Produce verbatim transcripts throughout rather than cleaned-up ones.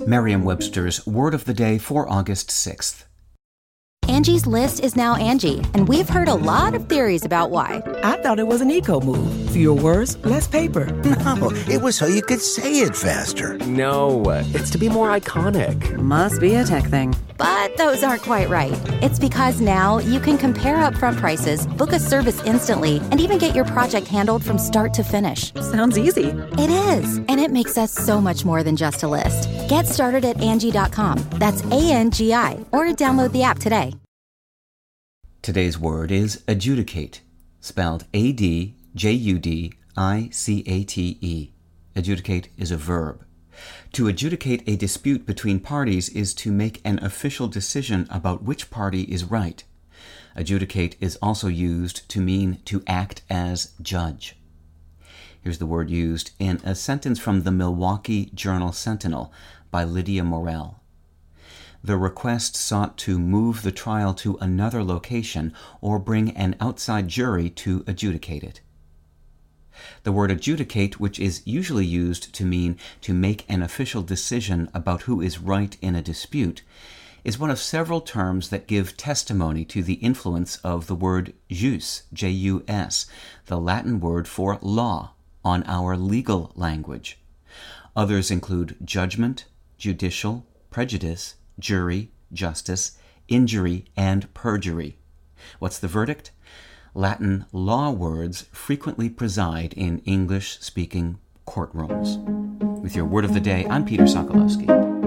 Merriam-Webster's Word of the Day for August sixth. Angie's List is now Angie, and we've heard a lot of theories about why. I thought it was an eco move. Fewer words, less paper. No, it was so you could say it faster. No, it's to be more iconic. Must be a tech thing. But those aren't quite right. It's because now you can compare upfront prices, book a service instantly, and even get your project handled from start to finish. Sounds easy. It is, and it makes us so much more than just a list. Get started at Angie dot com. That's A N G I, or download the app today. Today's word is adjudicate, spelled A D J U D I C A T E. Adjudicate is a verb. To adjudicate a dispute between parties is to make an official decision about which party is right. Adjudicate is also used to mean to act as judge. Here's the word used in a sentence from the Milwaukee Journal Sentinel by Lydia Morell. The request sought to move the trial to another location or bring an outside jury to adjudicate it. The word adjudicate, which is usually used to mean to make an official decision about who is right in a dispute, is one of several terms that give testimony to the influence of the word jus, J U S, the Latin word for law, on our legal language. Others include judgment, judicial, prejudice, jury, justice, injury, and perjury. What's the verdict? Latin law words frequently preside in English-speaking courtrooms. With your Word of the Day, I'm Peter Sokolowski.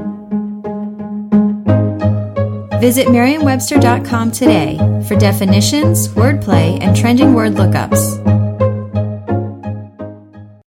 Visit Merriam Webster dot com today for definitions, wordplay, and trending word lookups.